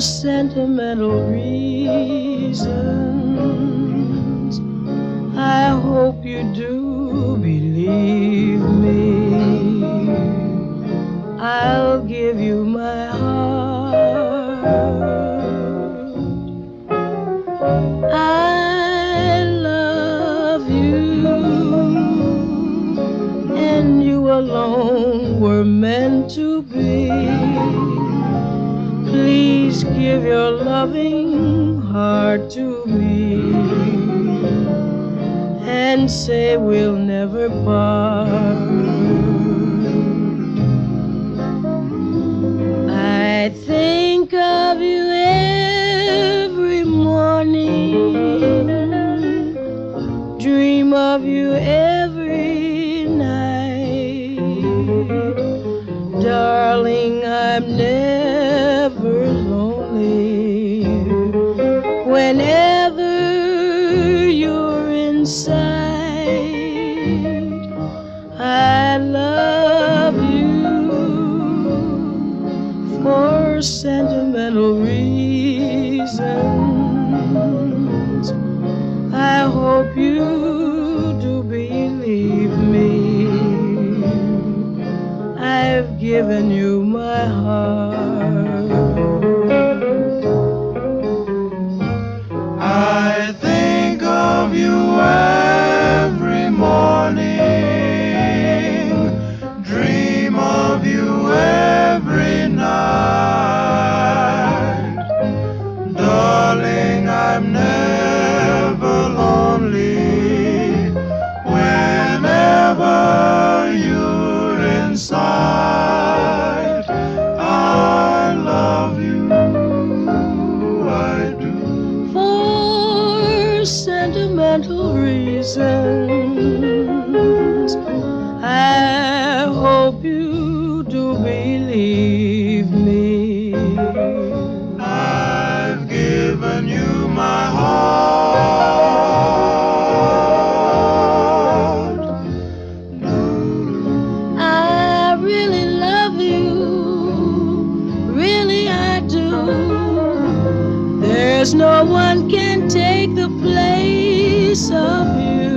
sentimental reasons. I hope you do believe me. I'll give you my heart. I love you, and you alone were meant to be. Please give your loving heart to me and say we'll never part. I think of you every morning, dream of you every night. Darling, I'm never lonely whenever you're in sight. I love you for sentimental reasons. I hope you do believe me. I've given you my heart. I think of you every morning, dream of you every night. Darling, I'm never lonely whenever you're in sight. I love you, I do. For sentimental reasons, I hope you do believe me. I've given you my heart. I really love you, really I do. There's no one can take the place of you.